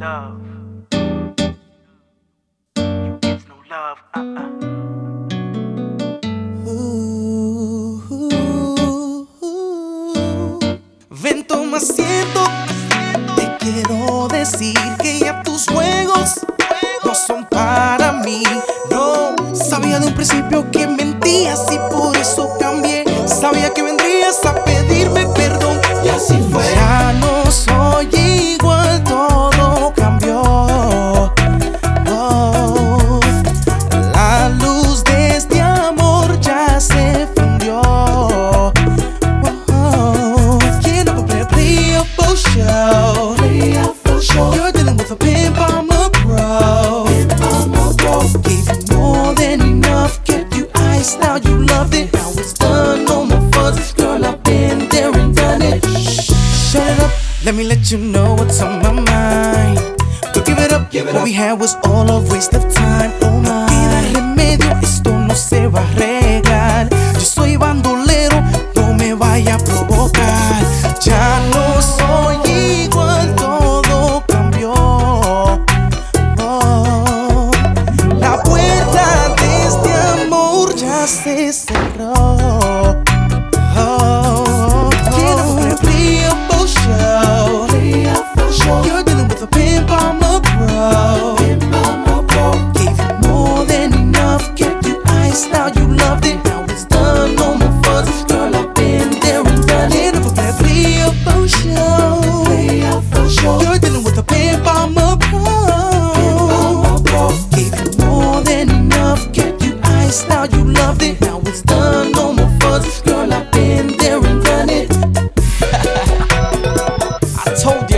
love. You gets no love. Ven, toma asiento. Te quiero decir que ya tus juegos no son para mí. No, sabía de un principio que mentías y por eso cambié. Sabía que vendrías a pedirme perdón y así fue. Ya no soy igual, todo cambió. Oh, la luz de este amor ya se fundió. Oh, quiero play a full show. You're dealing with a pimp, I'm a pro. Gave you more than enough, kept you iced out, you loved it. Now it's done, no more fuss. Girl, I've been there and done it. Shut it up, let me let you know what's on my mind. Don't give it up, what we had was all a waste of time. Oh my, no queda remedio, esto no se va a arreglar. Yo soy bandolero, no me vaya a provocar. Ya no soy igual, todo cambió. Oh, la puerta de este amor ya se cerró. Oh, quiero play a full show. You're dealing with a pimp, I'm a pro. Gave you more than enough, kept you iced out, you loved it. Now it's done, no more fuss. Girl, I've been there and done it. Play a full show. You're dealing with a pimp, I'm a pro. Gave you more than enough, kept you iced out, you loved it. Now it's done, no more fuss. Girl, I've been there and done it. I told you.